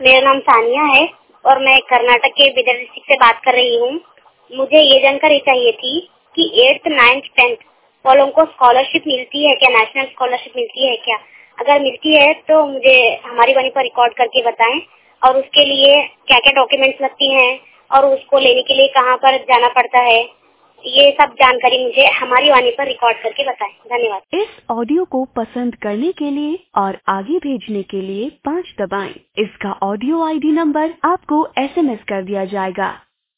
मेरा नाम सानिया है और मैं कर्नाटक के बिदर डिस्ट्रिक्ट से बात कर रही हूँ। मुझे ये जानकारी चाहिए थी कि 8th, 9th, 10th वालों को स्कॉलरशिप मिलती है क्या, नेशनल स्कॉलरशिप मिलती है क्या? अगर मिलती है तो मुझे हमारी वाणी पर रिकॉर्ड करके बताएं और उसके लिए क्या क्या डॉक्यूमेंट्स लगती हैं और उसको लेने के लिए कहाँ पर जाना पड़ता है, ये सब जानकारी मुझे हमारी वाणी पर रिकॉर्ड करके बताएं। धन्यवाद। इस ऑडियो को पसंद करने के लिए और आगे भेजने के लिए 5 दबाएं। इसका ऑडियो आईडी नंबर आपको SMS कर दिया जाएगा।